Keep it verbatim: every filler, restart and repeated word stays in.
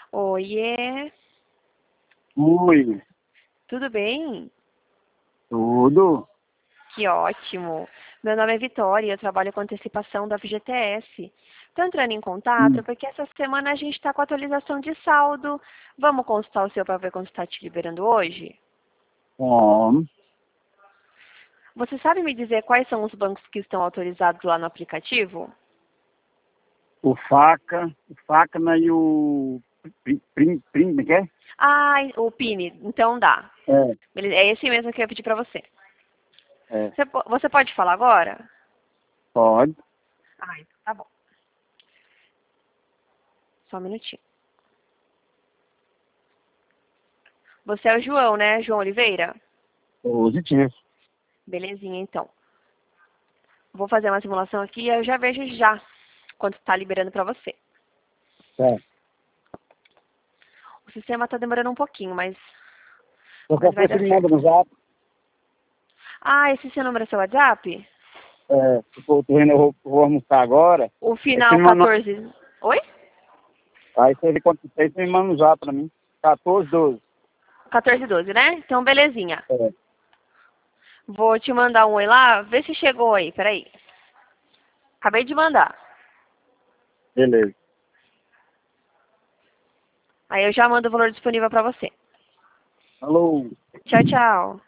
Oiê, Oi, tudo bem? tudo? Que ótimo. Meu nome é Vitória e eu trabalho com antecipação da F G T S. Estou entrando em contato Hum, porque essa semana a gente está com atualização de saldo. Vamos consultar o seu para ver quando está te liberando hoje? Bom, Você sabe me dizer quais são os bancos que estão autorizados lá no aplicativo? o faca, o faca né, e o prim, prim, prim, como é que é? Ah, o P I N, então dá. É, Beleza, é esse mesmo que eu ia pedir para você. é, Você, po- você pode falar agora? pode. Ah, então tá bom. Só um minutinho. Você é o João, né? João Oliveira? Positivo. Belezinha, então. Vou fazer uma simulação aqui e eu já vejo já quanto está liberando para você. É. O sistema está demorando um pouquinho, mas, Qualquer mas vai coisa você dar me manda certo. no zap. Ah, esse seu número é seu WhatsApp? É, se for, tô indo, eu vou, vou almoçar agora. O Aí você final me manda, quatorze. Oi? aí você vê quanto tem, você me manda no zap pra mim. quatorze, doze. quatorze doze, né? Então, belezinha. É, Vou te mandar um oi lá, vê se chegou aí. Peraí. Acabei de mandar. beleza. Aí eu já mando o valor disponível para você. Alô. Tchau, tchau.